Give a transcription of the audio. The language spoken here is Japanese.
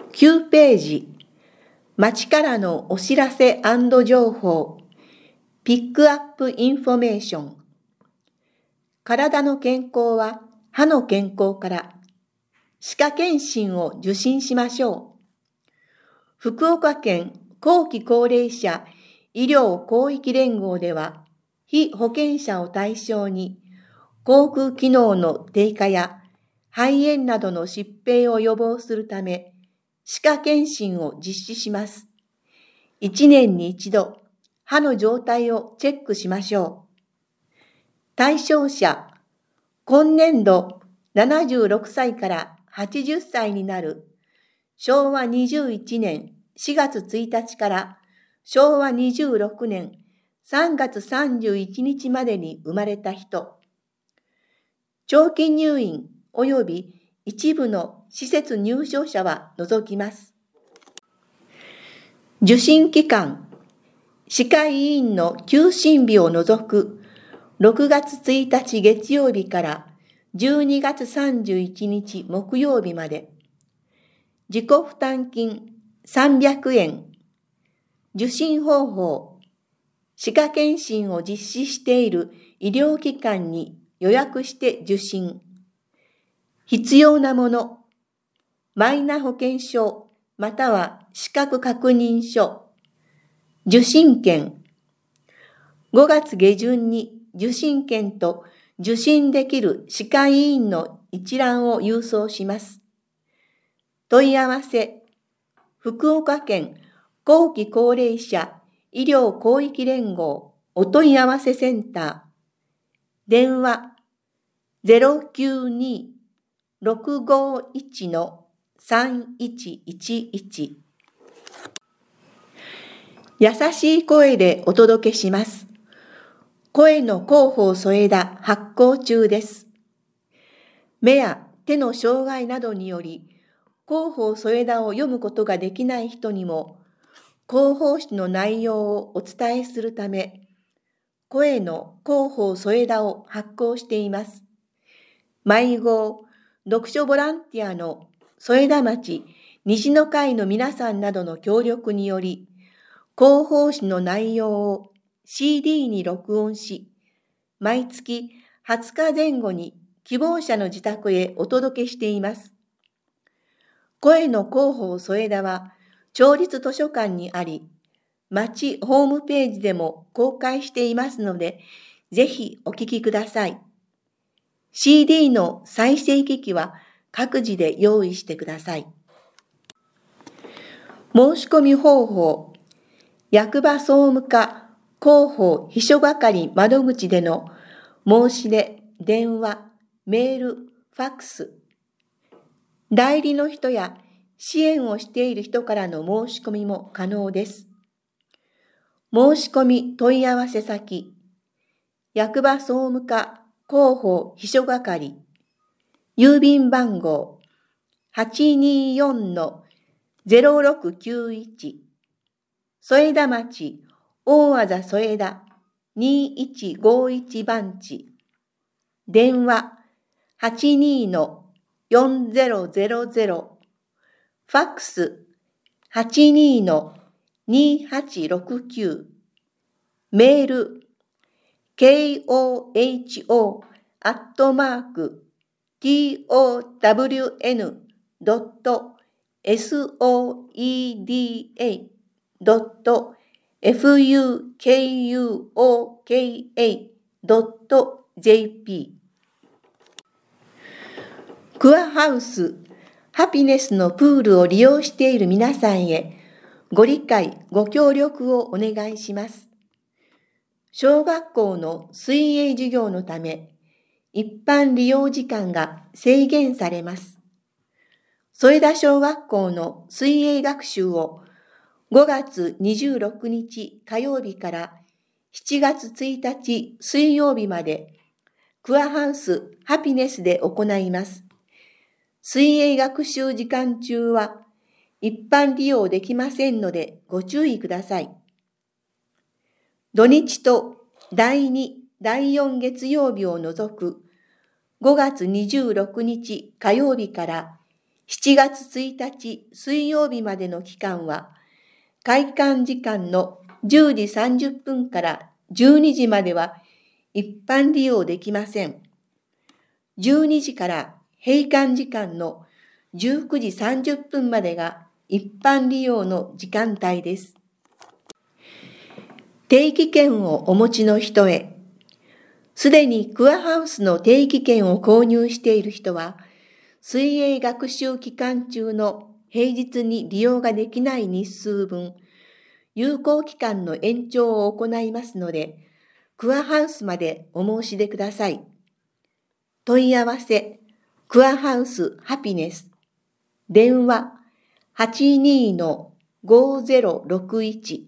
9ページ、町からのお知らせ&情報、ピックアップインフォメーション。体の健康は歯の健康から、歯科検診を受診しましょう。福岡県後期高齢者医療広域連合では、被保険者を対象に、口腔機能の低下や肺炎などの疾病を予防するため、歯科検診を実施します。1年に1度、歯の状態をチェックしましょう。対象者、今年度76歳から80歳になる昭和21年4月1日から昭和26年3月31日までに生まれた人、長期入院及び一部の施設入所者は除きます。受診期間、歯科医院の休診日を除く6月1日月曜日から12月31日木曜日まで、自己負担金300円、受診方法、歯科検診を実施している医療機関に予約して受診、必要なもの、マイナ保険証または資格確認書、受診券、5月下旬に受診券と受診できる歯科医院の一覧を郵送します。問い合わせ、福岡県後期高齢者医療広域連合お問い合わせセンター、電話 092-651-3111。優しい声でお届けします。声の広報添田発行中です。目や手の障害などにより、広報添田を読むことができない人にも、広報誌の内容をお伝えするため、声の広報添田を発行しています。毎号、読書ボランティアの添田町西の会の皆さんなどの協力により、広報誌の内容を CD に録音し、毎月20日前後に希望者の自宅へお届けしています。声の広報添田は、町立図書館にあり、町ホームページでも公開していますので、ぜひお聞きください。CD の再生機器は各自で用意してください。申し込み方法、役場総務課広報秘書係窓口での申し出、電話、メール、ファックス、代理の人や支援をしている人からの申し込みも可能です。申し込み問い合わせ先、役場総務課広報秘書係、郵便番号 824-0691、添田町大字添田2151番地、電話 82-4000、ファックス 82-2869、メール kohow.soeda.fukuoka.jp。 クアハウスハピネスのプールを利用している皆さんへご理解ご協力をお願いします。小学校の水泳授業のため一般利用時間が制限されます。添田小学校の水泳学習を5月26日火曜日から7月1日水曜日までクアハウスハピネスで行います。水泳学習時間中は一般利用できませんのでご注意ください。土日と第2、第4月曜日を除く5月26日火曜日から 7月1日水曜日までの期間は、開館時間の10時30分から12時までは一般利用できません。12時から閉館時間の19時30分までが一般利用の時間帯です。定期券をお持ちの人へ、すでにクアハウスの定期券を購入している人は、水泳学習期間中の平日に利用ができない日数分、有効期間の延長を行いますので、クアハウスまでお申し出ください。問い合わせ、クアハウスハピネス。電話、82-5061